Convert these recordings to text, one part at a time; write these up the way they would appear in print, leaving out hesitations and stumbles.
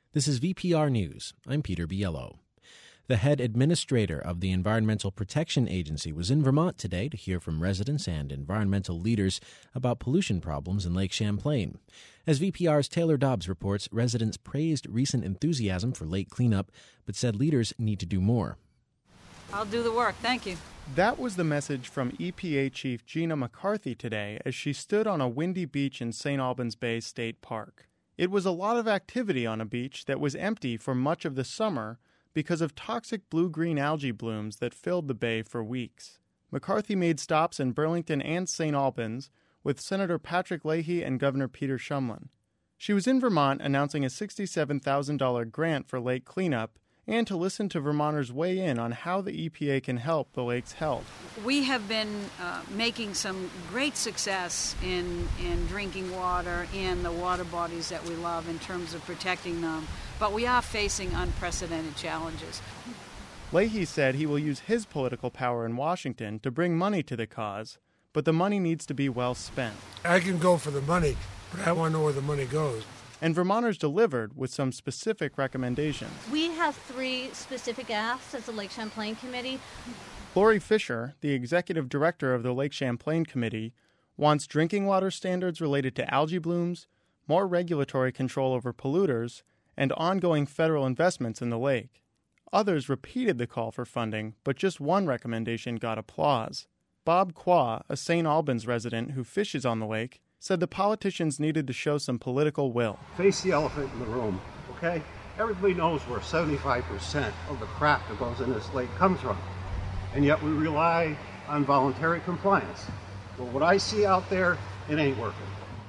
This is VPR News. I'm Peter Biello. The head administrator of the Environmental Protection Agency was in Vermont today to hear from residents and environmental leaders about pollution problems in Lake Champlain. As VPR's Taylor Dobbs reports, residents praised recent enthusiasm for lake cleanup, but said leaders need to do more. I'll do the work. Thank you. That was the message from EPA Chief Gina McCarthy today as she stood on a windy beach in St. Albans Bay State Park. It was a lot of activity on a beach that was empty for much of the summer because of toxic blue-green algae blooms that filled the bay for weeks. McCarthy made stops in Burlington and St. Albans with Senator Patrick Leahy and Governor Peter Shumlin. She was in Vermont announcing a $67,000 grant for lake cleanup and to listen to Vermonters weigh in on how the EPA can help the lake's health. We have been making some great success in drinking water and the water bodies that we love in terms of protecting them, but we are facing unprecedented challenges. Leahy said he will use his political power in Washington to bring money to the cause, but the money needs to be well spent. I can go for the money, but I want to know where the money goes. And Vermonters delivered with some specific recommendations. We have 3 specific asks as the Lake Champlain Committee. Lori Fisher, the executive director of the Lake Champlain Committee, wants drinking water standards related to algae blooms, more regulatory control over polluters, and ongoing federal investments in the lake. Others repeated the call for funding, but just one recommendation got applause. Bob Qua, a St. Albans resident who fishes on the lake, said the politicians needed to show some political will. Face the elephant in the room, okay? Everybody knows where 75% of the crap that goes in this lake comes from. And yet we rely on voluntary compliance. But what I see out there, it ain't working.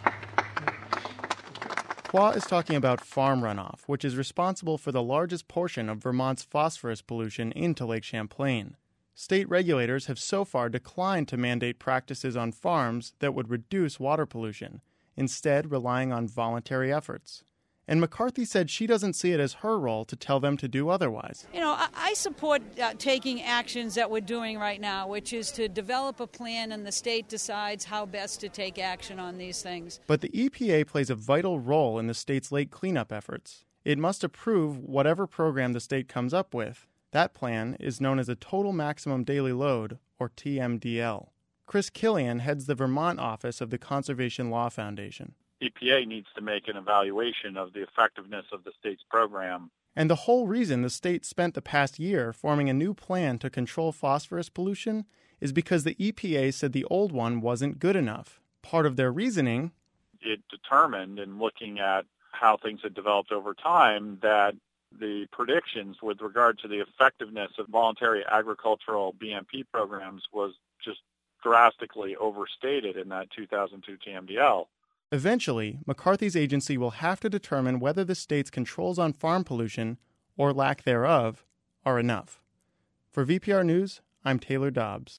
Qua is talking about farm runoff, which is responsible for the largest portion of Vermont's phosphorus pollution into Lake Champlain. State regulators have so far declined to mandate practices on farms that would reduce water pollution, instead relying on voluntary efforts. And McCarthy said she doesn't see it as her role to tell them to do otherwise. You know, I support taking actions that we're doing right now, which is to develop a plan and the state decides how best to take action on these things. But the EPA plays a vital role in the state's lake cleanup efforts. It must approve whatever program the state comes up with. That plan is known as a Total Maximum Daily Load, or TMDL. Chris Killian heads the Vermont office of the Conservation Law Foundation. EPA needs to make an evaluation of the effectiveness of the state's program. And the whole reason the state spent the past year forming a new plan to control phosphorus pollution is because the EPA said the old one wasn't good enough. Part of their reasoning, it determined, in looking at how things had developed over time, that the predictions with regard to the effectiveness of voluntary agricultural BMP programs was just drastically overstated in that 2002 TMDL. Eventually, McCarthy's agency will have to determine whether the state's controls on farm pollution, or lack thereof, are enough. For VPR News, I'm Taylor Dobbs.